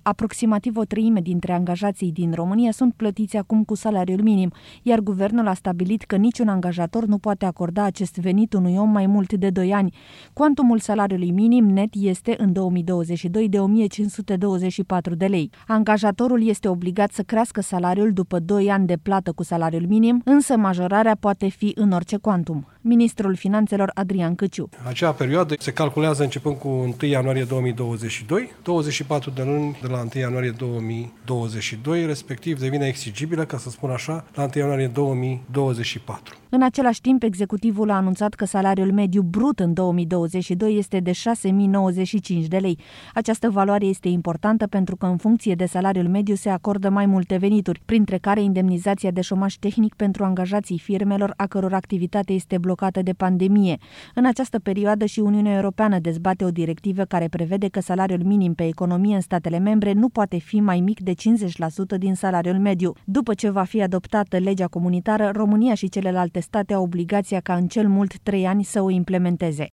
Aproximativ o treime dintre angajații din România sunt plătiți acum cu salariul minim, iar guvernul a stabilit că niciun angajator nu poate acorda acest venit unui om mai mult de 2 ani. Cuantumul salariului minim net este în 2022 de 1524 de lei. Angajatorul este obligat să crească salariul după 2 ani de plată cu salariul minim, însă majorarea poate fi în orice cuantum. Ministrul Finanțelor Adrian Căciu. Acea perioadă se calculează începând cu 1 ianuarie 2022, 24 de luni de la 1 ianuarie 2022, respectiv devine exigibilă, ca să spun așa, la 1 ianuarie 2024. În același timp, executivul a anunțat că salariul mediu brut în 2022 este de 6.095 de lei. Această valoare este importantă pentru că în funcție de salariul mediu se acordă mai multe venituri, printre care indemnizația de șomaj tehnic pentru angajații firmelor a căror activitate este blocată de pandemie. În această perioadă și Uniunea Europeană dezbate o directivă care prevede că salariul minim pe economie în statele membre nu poate fi mai mic de 50% din salariul mediu. După ce va fi adoptată legea comunitară, România și celelalte state au obligația ca în cel mult 3 ani să o implementeze.